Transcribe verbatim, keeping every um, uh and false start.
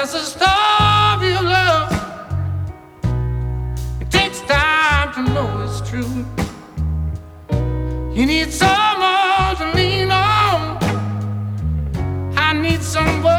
There's a story of love. It takes time to know it's true. You need someone to lean on. I need someone